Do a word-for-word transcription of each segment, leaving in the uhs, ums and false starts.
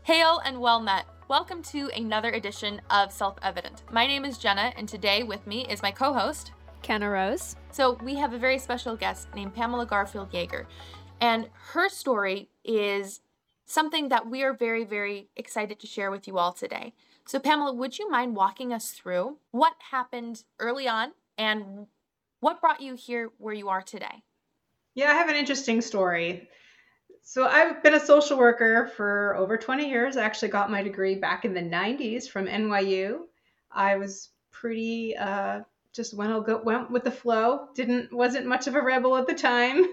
Hail and well met. Welcome to another edition of Self-Evident. My name is Jenna, and today with me is my co-host, Kenna Rose. So we have a very special guest named Pamela Garfield Yeager, and her story is something that we are very, very excited to share with you all today. So Pamela, would you mind walking us through what happened early on and what brought you here where you are today? Yeah, I have an interesting story. So I've been a social worker for over twenty years. I actually got my degree back in the nineties from N Y U. I was pretty uh, just went went with the flow. Didn't wasn't much of a rebel at the time,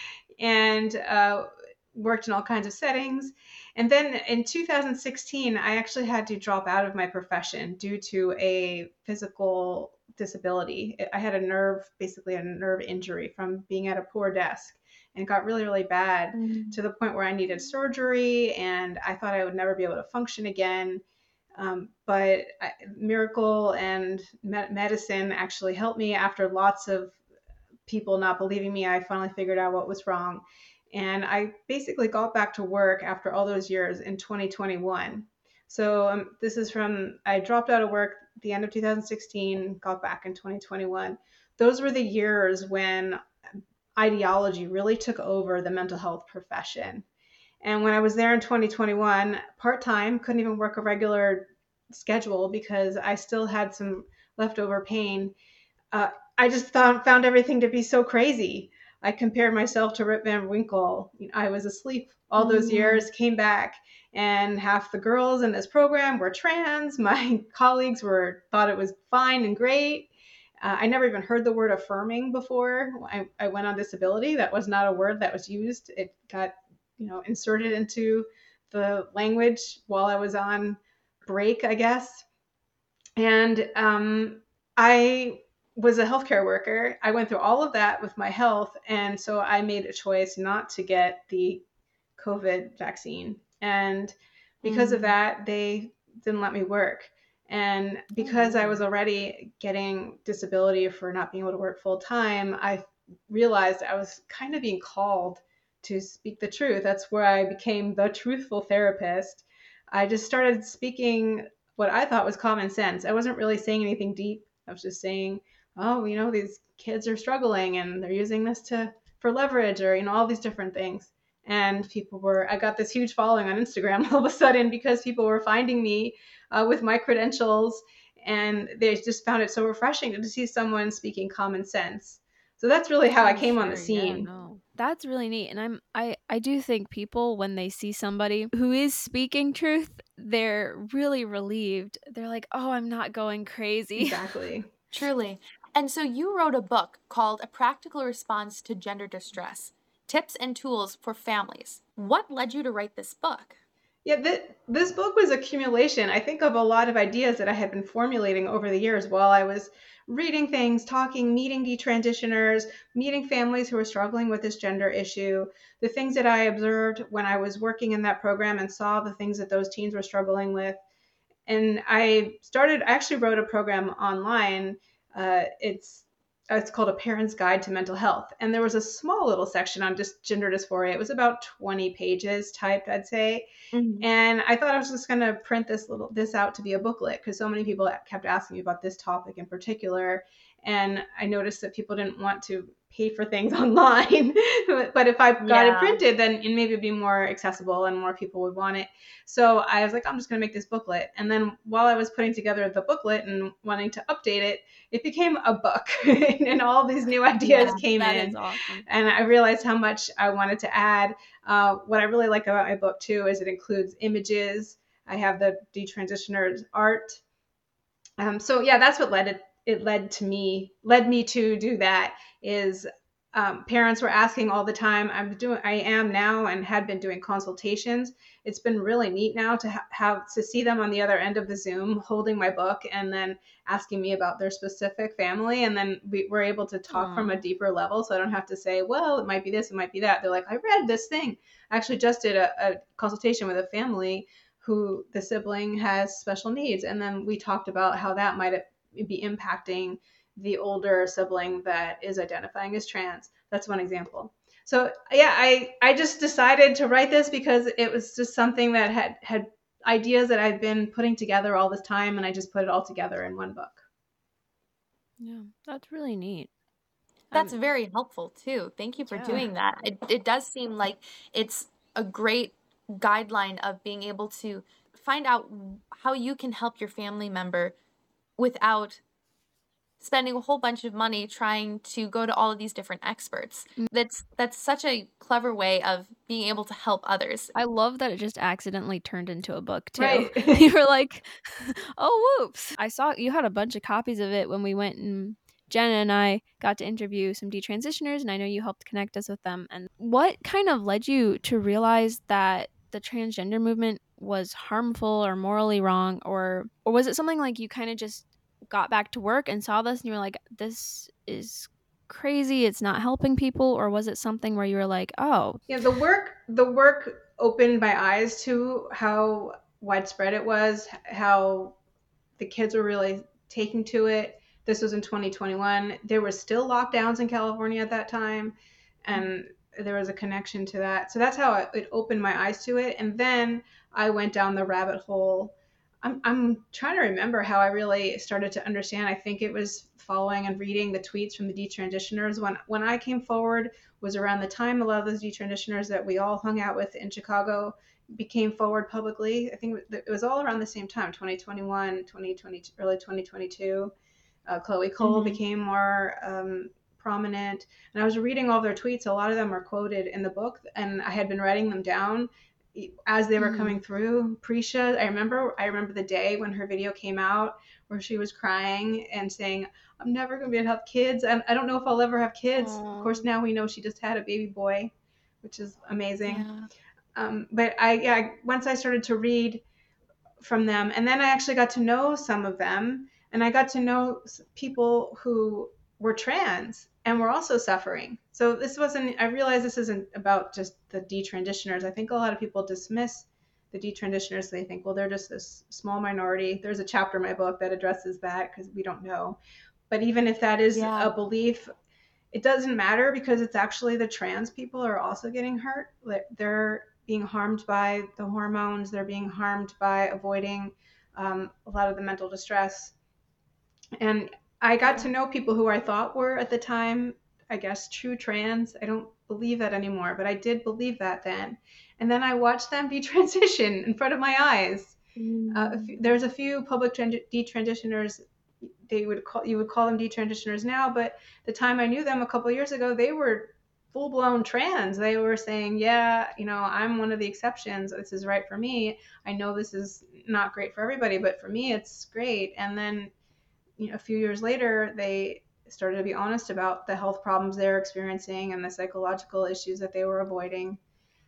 and uh, worked in all kinds of settings. And then in two thousand sixteen, I actually had to drop out of my profession due to a physical disability. I had a nerve, basically a nerve injury from being at a poor desk, and it got really, really bad mm-hmm. to the point where I needed surgery, and I thought I would never be able to function again. Um, but I, miracle and me- medicine actually helped me. After lots of people not believing me, I finally figured out what was wrong. And I basically got back to work after all those years in twenty twenty-one. So um, this is from, I dropped out of work at the end of two thousand sixteen, got back in twenty twenty-one. Those were the years when ideology really took over the mental health profession. And when I was there in twenty twenty-one, part-time, couldn't even work a regular schedule because I still had some leftover pain. Uh, I just thought, found everything to be so crazy. I compared myself to Rip Van Winkle. I was asleep all those mm-hmm. years, came back, and half the girls in this program were trans. My colleagues were thought it was fine and great. Uh, I never even heard the word affirming before. I, I went on disability. That was not a word that was used. It got, you know, inserted into the language while I was on break, I guess. And um, I was a healthcare worker. I went through all of that with my health. And so I made a choice not to get the COVID vaccine. And because mm. of that, they didn't let me work. And because I was already getting disability for not being able to work full time, I realized I was kind of being called to speak the truth. That's where I became the truthful therapist. I just started speaking what I thought was common sense. I wasn't really saying anything deep. I was just saying, oh, you know, these kids are struggling and they're using this to for leverage, or, you know, all these different things. And people were, I got this huge following on Instagram all of a sudden because people were finding me uh, with my credentials, and they just found it so refreshing to see someone speaking common sense. So that's really how I'm I came sure, on the scene. Yeah, no. That's really neat. And I'm I, I do think people, when they see somebody who is speaking truth, they're really relieved. They're like, oh, I'm not going crazy. Exactly. Truly. And so you wrote a book called A Practical Response to Gender Distress, Tips and Tools for Families. What led you to write this book? Yeah, th- this book was accumulation, I think, of a lot of ideas that I had been formulating over the years while I was reading things, talking, meeting detransitioners, meeting families who were struggling with this gender issue, the things that I observed when I was working in that program and saw the things that those teens were struggling with. And I started, I actually wrote a program online. Uh, it's It's called A Parent's Guide to Mental Health. And there was a small little section on just gender dysphoria. It was about twenty pages typed, I'd say. Mm-hmm. And I thought I was just going to print this little this out to be a booklet because so many people kept asking me about this topic in particular. And I noticed that people didn't want to pay for things online. But if I got yeah. it printed, then it maybe would be more accessible and more people would want it. So I was like, I'm just going to make this booklet. And then while I was putting together the booklet and wanting to update it, it became a book and all these new ideas yeah, came that in. Is awesome. And I realized how much I wanted to add. Uh, what I really like about my book too is it includes images. I have the detransitioners art. Um, so yeah, that's what led it. It led to me, led me to do that is um, parents were asking all the time. I'm doing, I am now and had been doing consultations. It's been really neat now to ha- have to see them on the other end of the Zoom holding my book and then asking me about their specific family. And then we were able to talk Aww. From a deeper level. So I don't have to say, well, it might be this, it might be that. They're like, I read this thing. I actually just did a, a consultation with a family who the sibling has special needs. And then we talked about how that might be impacting the older sibling that is identifying as trans. That's one example. So yeah, I, I just decided to write this because it was just something that had, had ideas that I've been putting together all this time, and I just put it all together in one book. Yeah, that's really neat. That's Um, very helpful too. Thank you for Yeah. doing that. It, it does seem like it's a great guideline of being able to find out how you can help your family member without spending a whole bunch of money trying to go to all of these different experts. Mm. That's that's such a clever way of being able to help others. I love that it just accidentally turned into a book too. Right. You were like, oh, whoops. I saw you had a bunch of copies of it when we went, and Jenna and I got to interview some detransitioners, and I know you helped connect us with them. And what kind of led you to realize that the transgender movement was harmful or morally wrong, or or was it something like you kind of just got back to work and saw this and you were like, this is crazy, it's not helping people? Or was it something where you were like, oh, Yeah, the work the work opened my eyes to how widespread it was, how the kids were really taking to it. This was in twenty twenty-one. There were still lockdowns in California at that time, and there was a connection to that. So that's how it, it opened my eyes to it. And then I went down the rabbit hole. I'm, I'm trying to remember how I really started to understand. I think it was following and reading the tweets from the detransitioners. When when I came forward was around the time a lot of those detransitioners that we all hung out with in Chicago became forward publicly. I think it was all around the same time, twenty twenty-one, twenty twenty, early twenty twenty-two. Uh, Chloe Cole Mhm. became more um, prominent. And I was reading all their tweets. A lot of them are quoted in the book, and I had been writing them down as they were Mhm. coming through. Prisha, I remember, I remember the day when her video came out where she was crying and saying, I'm never going to be able to have kids. And I don't know if I'll ever have kids. Of course, Aw. now we know she just had a baby boy, which is amazing. Yeah. Um, but I, yeah, once I started to read from them, and then I actually got to know some of them, and I got to know people who were trans and were also suffering. So this wasn't, I realize this isn't about just the detransitioners. I think a lot of people dismiss the detransitioners. They think, well, they're just this small minority. There's a chapter in my book that addresses that because we don't know. But even if that is Yeah. a belief, it doesn't matter because it's actually the trans people are also getting hurt. They're being harmed by the hormones. They're being harmed by avoiding um, a lot of the mental distress. And I got Yeah. to know people who I thought were at the time, I guess, true trans. I don't believe that anymore, but I did believe that then. And then I watched them detransition in front of my eyes. Uh, a few, Mm. there's a few public tran- detransitioners. They would call you would call them detransitioners now, but the time I knew them a couple of years ago, they were full blown trans. They were saying, yeah, you know, I'm one of the exceptions. This is right for me. I know this is not great for everybody, but for me, it's great. And then, you know, a few years later, they started to be honest about the health problems they're experiencing and the psychological issues that they were avoiding.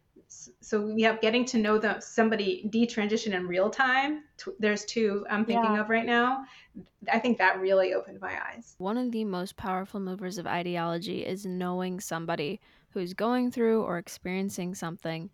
So yeah, getting to know them, somebody detransition in real time. T- there's two I'm thinking Yeah. of right now. I think that really opened my eyes. One of the most powerful movers of ideology is knowing somebody who's going through or experiencing something.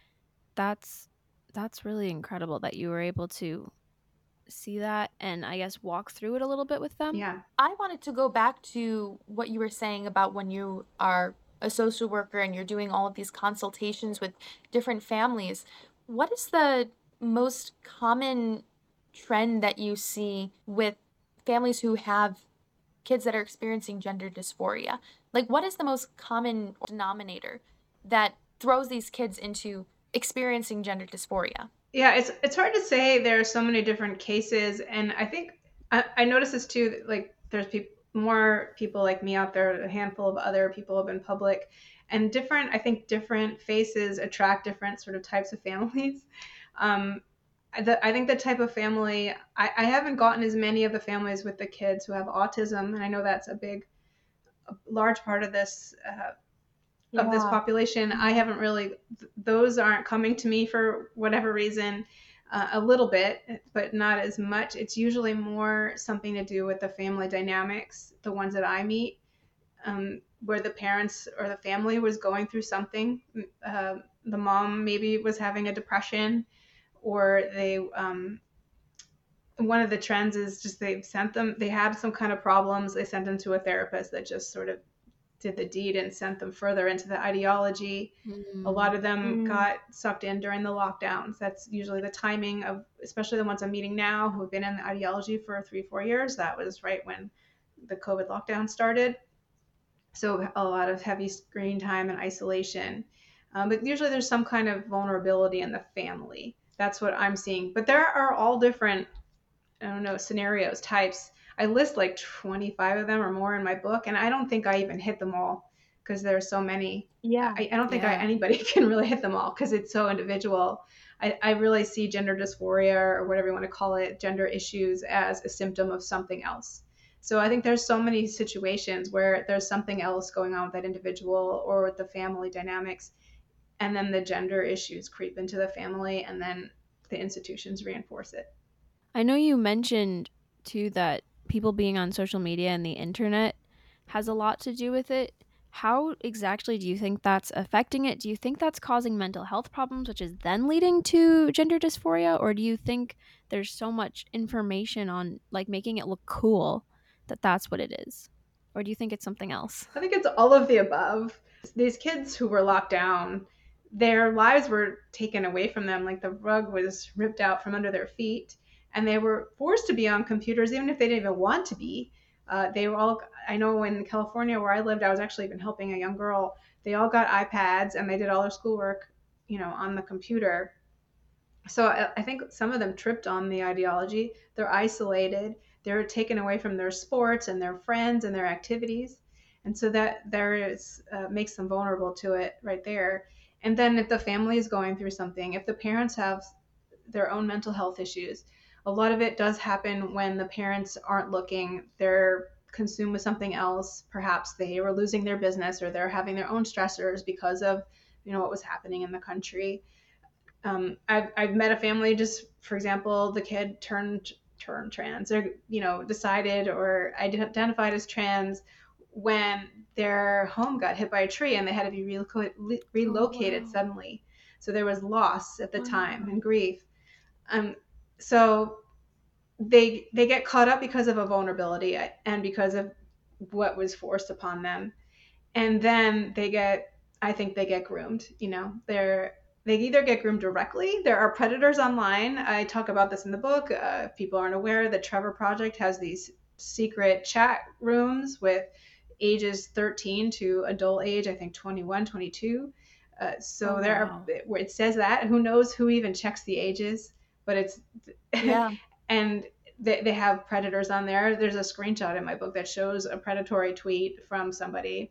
That's that's really incredible that you were able to see that and I guess walk through it a little bit with them. Yeah. I wanted to go back to what you were saying about when you are a social worker and you're doing all of these consultations with different families. What is the most common trend that you see with families who have kids that are experiencing gender dysphoria? Like, what is the most common denominator that throws these kids into experiencing gender dysphoria? Yeah, it's it's hard to say. There are so many different cases, and I think I, I notice this too. That, like, there's people, more people like me out there. A handful of other people have been public, and different. I think different faces attract different sort of types of families. Um, the, I think the type of family I, I haven't gotten as many of the families with the kids who have autism, and I know that's a big, a large part of this. Uh, of this Yeah. population. I haven't really, those aren't coming to me for whatever reason. Uh, a little bit, but not as much. It's usually more something to do with the family dynamics, the ones that I meet, um, where the parents or the family was going through something. Uh, the mom maybe was having a depression, or they, um, one of the trends is just they sent them, they had some kind of problems. They sent them to a therapist that just sort of did the deed and sent them further into the ideology. A lot of them Mm. got sucked in during the lockdowns. That's usually the timing of, especially the ones I'm meeting now who have been in the ideology for three, four years. That was right when the COVID lockdown started. So a lot of heavy screen time and isolation. Um, but usually there's some kind of vulnerability in the family. That's what I'm seeing. But there are all different, I don't know, scenarios, types. I list like twenty-five of them or more in my book, and I don't think I even hit them all because there are so many. Yeah. I, I don't think I, Yeah. anybody can really hit them all because it's so individual. I, I really see gender dysphoria, or whatever you want to call it, gender issues, as a symptom of something else. So I think there's so many situations where there's something else going on with that individual or with the family dynamics, and then the gender issues creep into the family, and then the institutions reinforce it. I know you mentioned too that people being on social media and the internet has a lot to do with it. How exactly do you think that's affecting it? Do you think that's causing mental health problems, which is then leading to gender dysphoria? Or do you think there's so much information on like making it look cool that that's what it is? Or do you think it's something else? I think it's all of the above. These kids who were locked down, their lives were taken away from them, like the rug was ripped out from under their feet, and they were forced to be on computers, even if they didn't even want to be. Uh, they were all, I know in California where I lived, I was actually even helping a young girl. They all got iPads and they did all their schoolwork, you know, on the computer. So I, I think some of them tripped on the ideology. They're isolated. They're taken away from their sports and their friends and their activities, and so that there is uh, makes them vulnerable to it right there. And then if the family is going through something, if the parents have their own mental health issues, a lot of it does happen when the parents aren't looking. They're consumed with something else. Perhaps they were losing their business, or they're having their own stressors because of, you know, what was happening in the country. Um, I've, I've met a family, just for example, the kid turned turned trans, or you know, decided or identified as trans when their home got hit by a tree and they had to be relocated, relocated wow. suddenly. So there was loss at the Wow. time and grief. Um, so they they get caught up because of a vulnerability and because of what was forced upon them, and then they get, I think they get groomed. You know, they're they either get groomed directly. There are predators online. I talk about this in the book. Uh, if people aren't aware, the Trevor Project has these secret chat rooms with ages thirteen to adult age, I think twenty-one, twenty-two. Uh, so Oh, there wow. are, where it says that, who knows who even checks the ages, but it's Yeah. and they, they have predators on there. There's a screenshot in my book that shows a predatory tweet from somebody.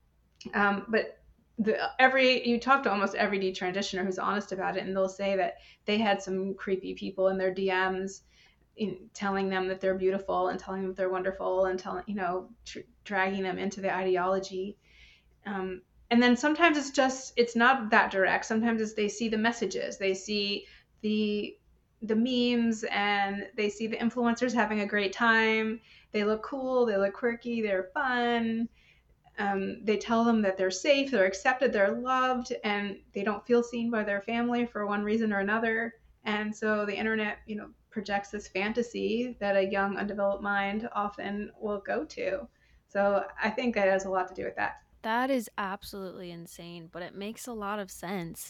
Um, but the, every you talk to almost every detransitioner who's honest about it, and they'll say that they had some creepy people in their D Ms in, telling them that they're beautiful and telling them that they're wonderful and telling, you know, tr- dragging them into the ideology. Um, and then sometimes it's just, it's not that direct. Sometimes it's they see the messages, they see the the memes, and they see the influencers having a great time. They look cool, they look quirky, they're fun. Um, they tell them that they're safe, they're accepted, they're loved, and they don't feel seen by their family for one reason or another. And so the internet, you know, projects this fantasy that a young, undeveloped mind often will go to. So I think it has a lot to do with that. That is absolutely insane, but it makes a lot of sense.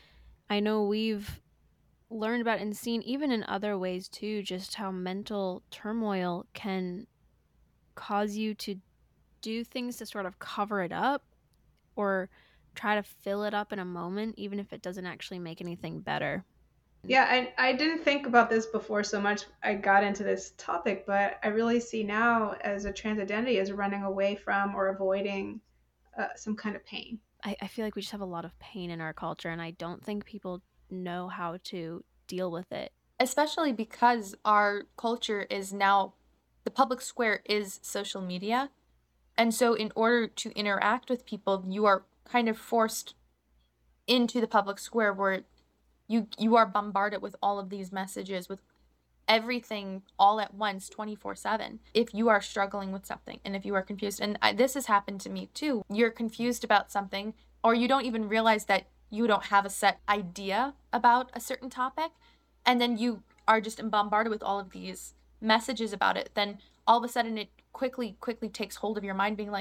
I know we've learned about and seen even in other ways too, just how mental turmoil can cause you to do things to sort of cover it up or try to fill it up in a moment, even if it doesn't actually make anything better. Yeah, I, I didn't think about this before so much. I got into this topic, but I really see now as a trans identity as running away from or avoiding uh, some kind of pain. I, I feel like we just have a lot of pain in our culture, and I don't think people know how to deal with it. Especially because our culture is now, the public square is social media. And so in order to interact with people, you are kind of forced into the public square where you you are bombarded with all of these messages, with everything all at once, twenty-four seven. If you are struggling with something and if you are confused, and I, this has happened to me too, you're confused about something, or you don't even realize that you don't have a set idea about a certain topic, and then you are just bombarded with all of these messages about it, then all of a sudden it quickly quickly takes hold of your mind, being like,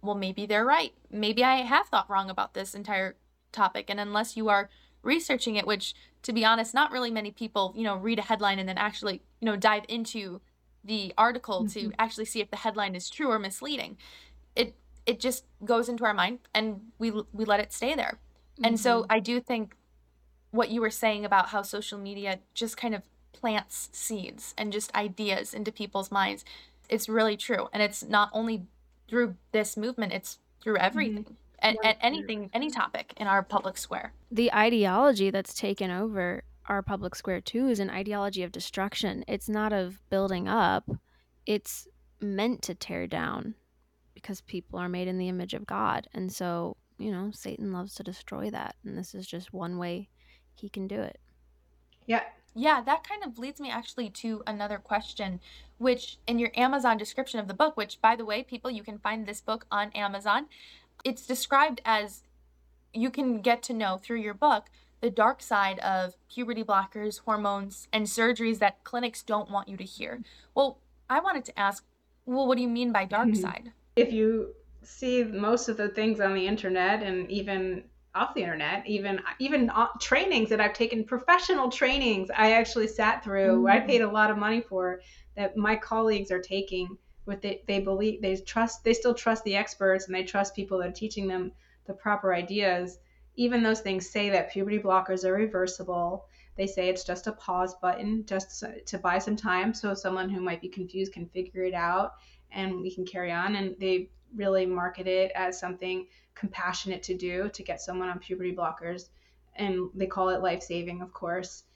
well, maybe they're right. Maybe I have thought wrong about this entire topic. And unless you are researching it, which, to be honest, not really many people, you know, read a headline and then actually, you know, dive into the article Mm-hmm. to actually see if the headline is true or misleading. It it just goes into our mind and we we let it stay there. Mm-hmm. And so I do think what you were saying about how social media just kind of plants seeds and just ideas into people's minds, it's really true. And it's not only through this movement, it's through everything. Mm-hmm. And, and anything, any topic in our public square. The ideology that's taken over our public square too is an ideology of destruction. It's not of building up. It's meant to tear down because people are made in the image of God. And so, you know, Satan loves to destroy that. And this is just one way he can do it. Yeah. Yeah, that kind of leads me actually to another question, which in your Amazon description of the book, which, by the way, people, you can find this book on Amazon. It's described as you can get to know through your book the dark side of puberty blockers, hormones, and surgeries that clinics don't want you to hear. Well, I wanted to ask, well, what do you mean by dark side? If you see most of the things on the internet and even off the internet, even even trainings that I've taken, professional trainings I actually sat through, mm-hmm. I paid a lot of money for, that my colleagues are taking with it. They believe, they trust, they still trust the experts, and they trust people that are teaching them the proper ideas. Even those things say that puberty blockers are reversible. They say it's just a pause button just to buy some time so someone who might be confused can figure it out and we can carry on. And they really market it as something compassionate to do to get someone on puberty blockers. And they call it life-saving, of course.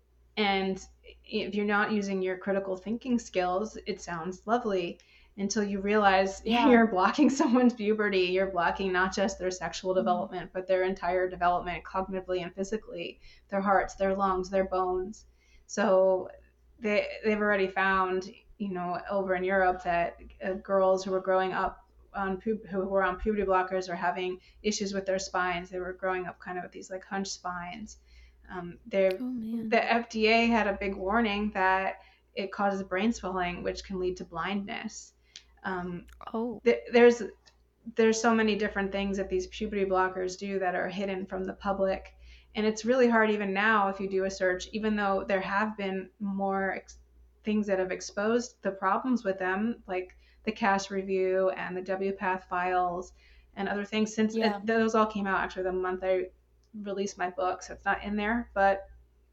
And if you're not using your critical thinking skills, it sounds lovely until you realize yeah. you're blocking someone's puberty. You're blocking not just their sexual development, mm-hmm. but their entire development cognitively and physically, their hearts, their lungs, their bones. So they, they've already found, you know, over in Europe that uh, girls who were growing up on pu- who were on puberty blockers are having issues with their spines. They were growing up kind of with these like hunch spines. Um, oh, the F D A had a big warning that it causes brain swelling, which can lead to blindness. Um, oh, th- there's there's so many different things that these puberty blockers do that are hidden from the public, and it's really hard even now if you do a search, even though there have been more ex- things that have exposed the problems with them, like the Cass review and the W PATH files and other things. Since yeah. it, those all came out actually the month I released my book, so it's not in there, but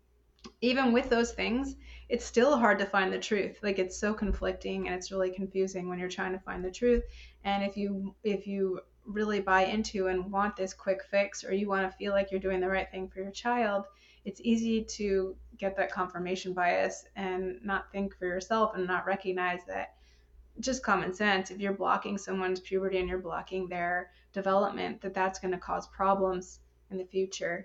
even with those things, it's still hard to find the truth. Like, it's so conflicting and it's really confusing when you're trying to find the truth. And if you if you really buy into and want this quick fix, or you want to feel like you're doing the right thing for your child, it's easy to get that confirmation bias and not think for yourself and not recognize that just common sense, if you're blocking someone's puberty and you're blocking their development, that that's going to cause problems in the future.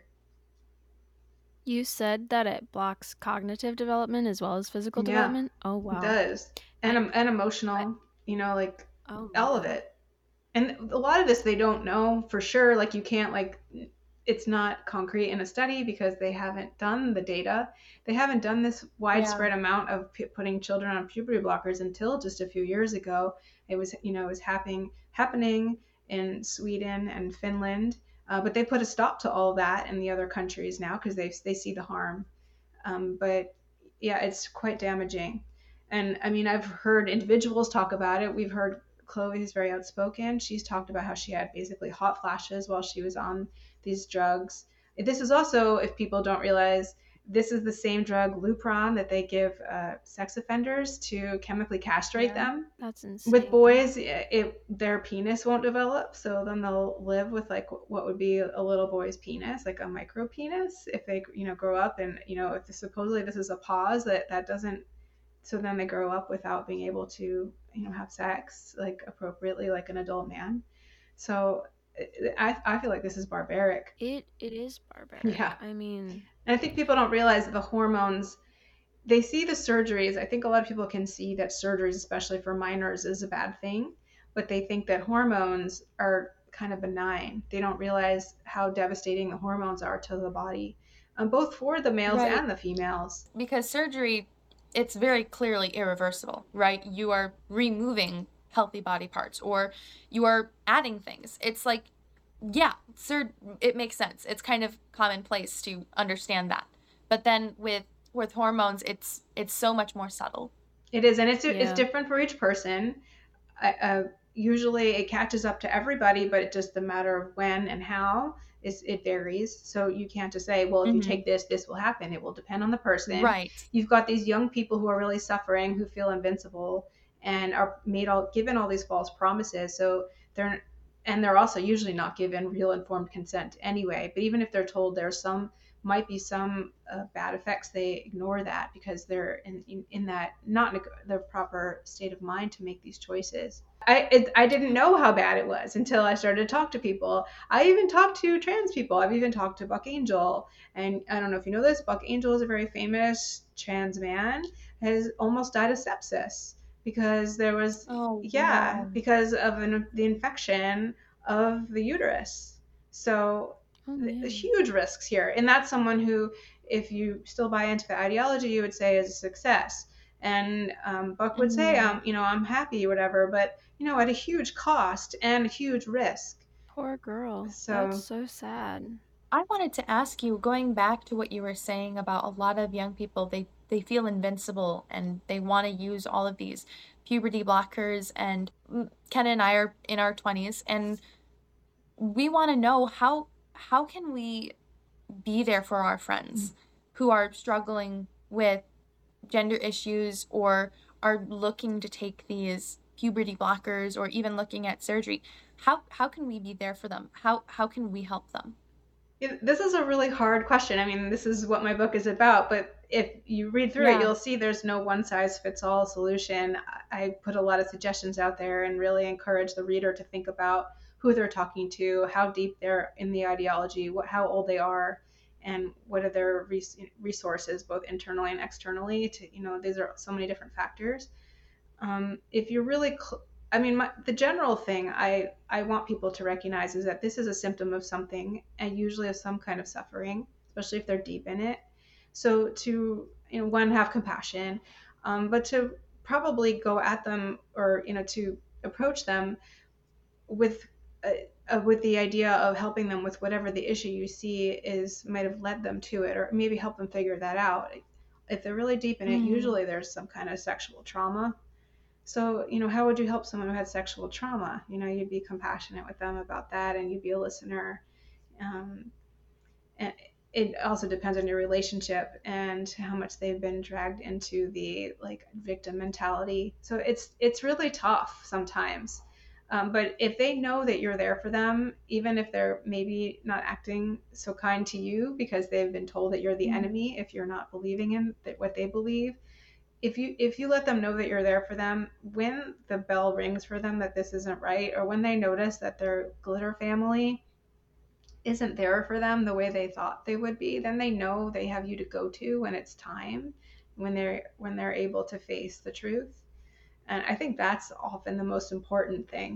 You said that it blocks cognitive development as well as physical yeah, development? Oh, wow. It does. And, I, and emotional, I, you know, like oh, all of it. And a lot of this they don't know for sure. Like, you can't, like, it's not concrete in a study because they haven't done the data. They haven't done this widespread yeah. amount of p- putting children on puberty blockers until just a few years ago. It was, you know, it was happening, happening in Sweden and Finland. Uh, but they put a stop to all of that in the other countries now because they they see the harm. Um, but yeah, it's quite damaging. And I mean, I've heard individuals talk about it. We've heard Chloe, who's very outspoken. She's talked about how she had basically hot flashes while she was on these drugs. This is also, if people don't realize, this is the same drug, Lupron, that they give uh, sex offenders to chemically castrate yeah, them. That's insane. With boys, it, it their penis won't develop, so then they'll live with like what would be a little boy's penis, like a micro penis, if they, you know, grow up. And, you know, if this, supposedly this is a pause that that doesn't, so then they grow up without being able to, you know, have sex like appropriately, like an adult man. So I I feel like this is barbaric. It it is barbaric. Yeah. I mean, and I think people don't realize that the hormones, they see the surgeries. I think a lot of people can see that surgeries, especially for minors, is a bad thing, but they think that hormones are kind of benign. They don't realize how devastating the hormones are to the body, um, both for the males right. and the females. Because surgery, it's very clearly irreversible, right? You are removing healthy body parts, or you are adding things. It's like, yeah, sir, it makes sense. It's kind of commonplace to understand that. But then with with hormones, it's it's so much more subtle. It is, and it's it's Yeah. different for each person. I, uh, usually it catches up to everybody, but it's just a matter of when and how is it varies. So you can't just say, well, if you Mhm. take this, this will happen. It will depend on the person. Right. You've got these young people who are really suffering, who feel invincible, and are made all given all these false promises. So they're and they're also usually not given real informed consent anyway. But even if they're told there's some might be some uh, bad effects, they ignore that because they're in in, in that not in a, the proper state of mind to make these choices. I it, I didn't know how bad it was until I started to talk to people. I even talked to trans people. I've even talked to Buck Angel, and I don't know if you know this. Buck Angel is a very famous trans man. Has almost died of sepsis because there was Oh, yeah no. because of an, the infection of the uterus. So Oh th- man. huge risks here, and that's someone who, if you still buy into the ideology, you would say is a success. And um, Buck would say, Mhm. um, you know, I'm happy, whatever, but you know, at a huge cost and a huge risk. Poor girl. That's So so sad. I wanted to ask you, going back to what you were saying about a lot of young people, they they feel invincible and they want to use all of these puberty blockers. And mm, Ken and I are in our twenties, and we want to know how how can we be there for our friends who are struggling with gender issues or are looking to take these puberty blockers or even looking at surgery. How how can we be there for them? How how can we help them? it- this is a really hard question. I mean, this is what my book is about, but if you read through it, Yeah. you'll see there's no one size fits all solution. I put a lot of suggestions out there and really encourage the reader to think about who they're talking to, how deep they're in the ideology, what how old they are, and what are their res- resources, both internally and externally. To you know, these are so many different factors. Um, if you're really cl- I mean, my, the general thing I, I want people to recognize is that this is a symptom of something, and usually of some kind of suffering, especially if they're deep in it. So to, you know, one, have compassion, um, but to probably go at them, or you know, to approach them with uh, uh, with the idea of helping them with whatever the issue you see is, might have led them to it, or maybe help them figure that out. If they're really deep in it, Mhm. usually there's some kind of sexual trauma. So, you know, how would you help someone who had sexual trauma? You know, you'd be compassionate with them about that, and you'd be a listener. Um, and it also depends on your relationship and how much they've been dragged into the like victim mentality. So it's it's really tough sometimes. Um, but if they know that you're there for them, even if they're maybe not acting so kind to you because they've been told that you're the Mhm. enemy, if you're not believing in that what they believe, if you if you let them know that you're there for them, when the bell rings for them that this isn't right, or when they notice that their glitter family isn't there for them the way they thought they would be, then they know they have you to go to when it's time, when they're when they're able to face the truth. And I think that's often the most important thing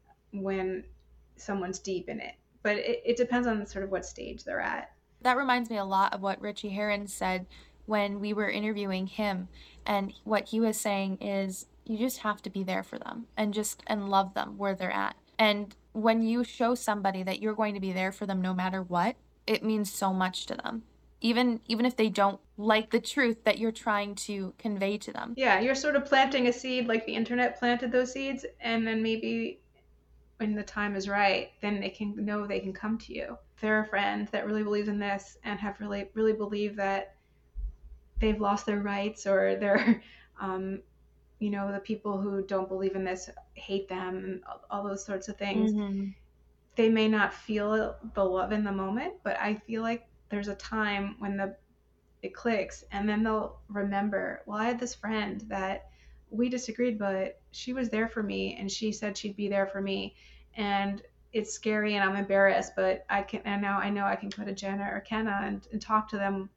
when someone's deep in it. But it, it depends on sort of what stage they're at. That reminds me a lot of what Richie Herron said when we were interviewing him. And what he was saying is you just have to be there for them and just and love them where they're at. And when you show somebody that you're going to be there for them no matter what, it means so much to them. Even even if they don't like the truth that you're trying to convey to them. Yeah, you're sort of planting a seed like the internet planted those seeds, and then maybe when the time is right, then they can know they can come to you. If they're a friend that really believes in this and have really really believe that they've lost their rights, or they're um, you know, the people who don't believe in this hate them, and all those sorts of things. Mhm. They may not feel the love in the moment, but I feel like there's a time when the it clicks, and then they'll remember, well, I had this friend that we disagreed, but she was there for me, and she said she'd be there for me. And it's scary, and I'm embarrassed, but I can, and now I know I can go to Jenna or Kenna and, and talk to them,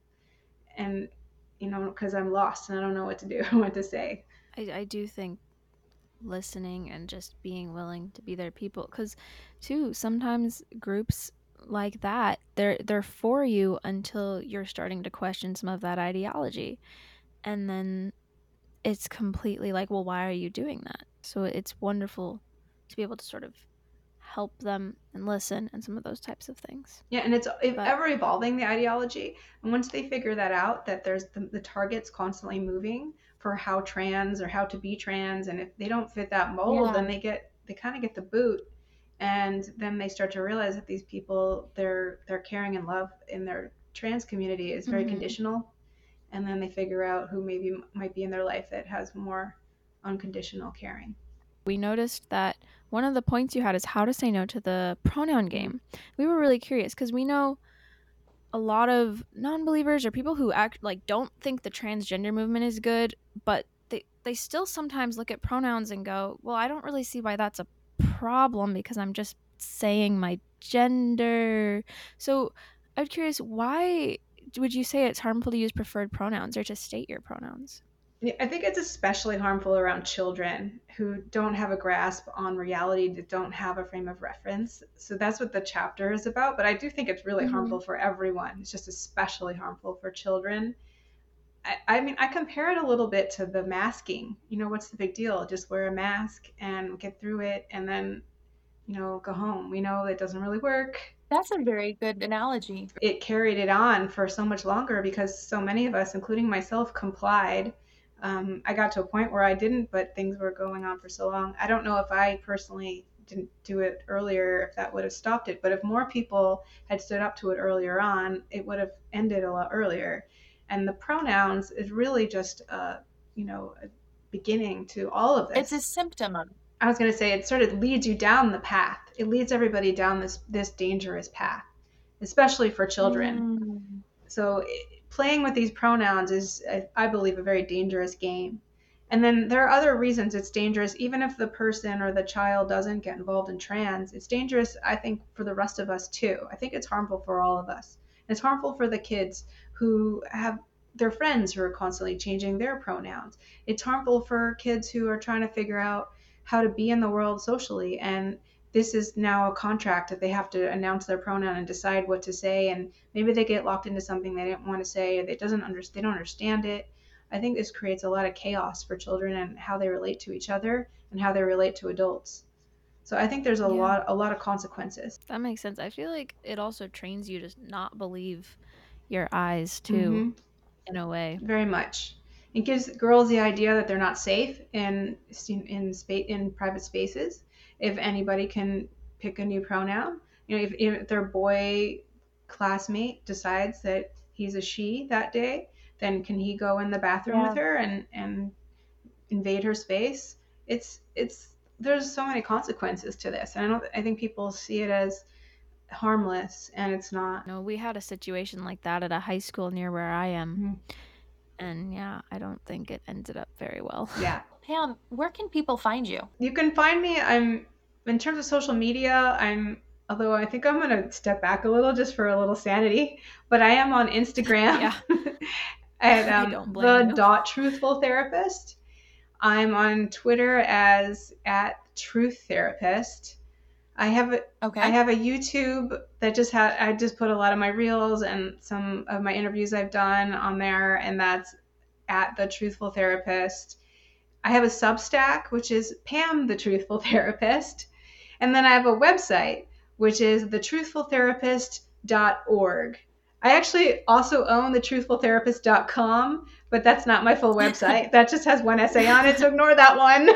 and you know, because I'm lost and I don't know what to do, what to say. I, I do think listening and just being willing to be there people, because too sometimes groups like that, they're they're for you until you're starting to question some of that ideology, and then it's completely like, well, why are you doing that? So it's wonderful to be able to sort of help them and listen and some of those types of things. Yeah, and it's e- But- ever evolving, the ideology. And once they figure that out, that there's the, the target's constantly moving for how trans or how to be trans, and if they don't fit that mold, Yeah. then they get they kind of get the boot, and then they start to realize that these people, their their caring and love in their trans community is very Mhm. conditional, and then they figure out who maybe might be in their life that has more unconditional caring. We noticed that one of the points you had is how to say no to the pronoun game. We were really curious because we know a lot of non-believers or people who act like don't think the transgender movement is good, but they they still sometimes look at pronouns and go, well, I don't really see why that's a problem because I'm just saying my gender. So I'm curious, why would you say it's harmful to use preferred pronouns or to state your pronouns? Yeah, I think it's especially harmful around children who don't have a grasp on reality, that don't have a frame of reference. So that's what the chapter is about. But I do think it's really Mhm. harmful for everyone. It's just especially harmful for children. I, I mean, I compare it a little bit to the masking. You know, what's the big deal? Just wear a mask and get through it and then, you know, go home. We know it doesn't really work. That's a very good analogy. It carried it on for so much longer because so many of us, including myself, complied. Um, I got to a point where I didn't, but things were going on for so long. I don't know if I personally didn't do it earlier, if that would have stopped it. But if more people had stood up to it earlier on, it would have ended a lot earlier. And the pronouns is really just, a, you know, a beginning to all of this. It's a symptom of. I was going to say it sort of leads you down the path. It leads everybody down this this dangerous path, especially for children. Mm. So playing with these pronouns is, I believe, a very dangerous game. And then there are other reasons it's dangerous, even if the person or the child doesn't get involved in trans. It's dangerous, I think, for the rest of us too. I think it's harmful for all of us. It's harmful for the kids who have their friends who are constantly changing their pronouns. It's harmful for kids who are trying to figure out how to be in the world socially, and this is now a contract that they have to announce their pronoun and decide what to say, and maybe they get locked into something they didn't want to say, or they doesn't under, they don't understand it. I think this creates a lot of chaos for children and how they relate to each other and how they relate to adults. So I think there's a Yeah. lot a lot of consequences. That makes sense. I feel like it also trains you to not believe your eyes too, Mhm. in a way. Very much. It gives girls the idea that they're not safe in in space in private spaces. If anybody can pick a new pronoun, you know, if, if their boy classmate decides that he's a she that day, then can he go in the bathroom Yeah. with her and and invade her space? It's it's there's so many consequences to this, and I don't I think people see it as harmless, and it's not. No, we had a situation like that at a high school near where I am. Mhm. And yeah, I don't think it ended up very well. Yeah. Pam, where can people find you? You can find me. I'm in terms of social media. I'm although I think I'm gonna step back a little just for a little sanity, but I am on Instagram. Yeah. at I um, don't the blame you. dot truthful therapist. I'm on Twitter as at truth therapist. I have a Okay. I have a YouTube that just had I just put a lot of my reels and some of my interviews I've done on there, and that's at the truthful therapist. I have a Substack, which is Pam the Truthful Therapist. And then I have a website, which is the truthful therapist dot org. I actually also own the truthful therapist dot com, but that's not my full website. That just has one essay on it, so ignore that one.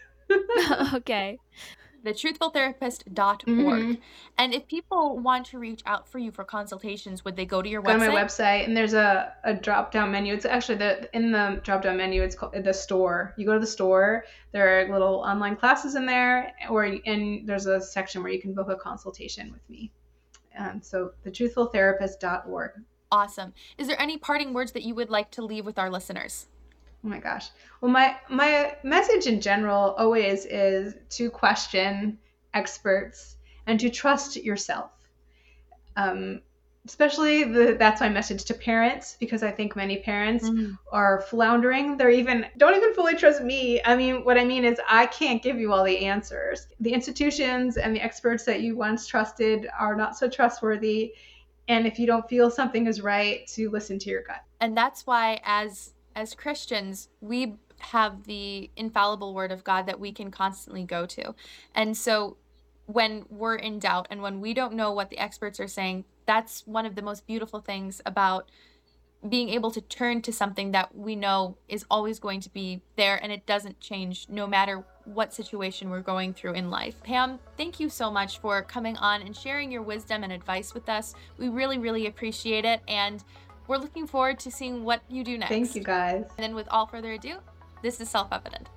Okay. the truthful therapist dot org. Mhm. And if people want to reach out for you for consultations, would they go to your Go to website? my website, and there's a, a drop down menu. It's actually the in the drop down menu. It's called the store. You go to the store. There are little online classes in there, or and there's a section where you can book a consultation with me. And so the truthful therapist dot org. Awesome. Is there any parting words that you would like to leave with our listeners? Oh my gosh. Well, my my message in general always is to question experts and to trust yourself. Um, especially the, that's my message to parents, because I think many parents Mm. are floundering. They're even don't even fully trust me. I mean, what I mean is I can't give you all the answers. The institutions and the experts that you once trusted are not so trustworthy. And if you don't feel something is right, to listen to your gut. And that's why as as Christians, we have the infallible word of God that we can constantly go to. And so when we're in doubt and when we don't know what the experts are saying, that's one of the most beautiful things about being able to turn to something that we know is always going to be there and it doesn't change no matter what situation we're going through in life. Pam, thank you so much for coming on and sharing your wisdom and advice with us. We really, really appreciate it, and we're looking forward to seeing what you do next. Thank you, guys. And then with all further ado, this is Self-Evident.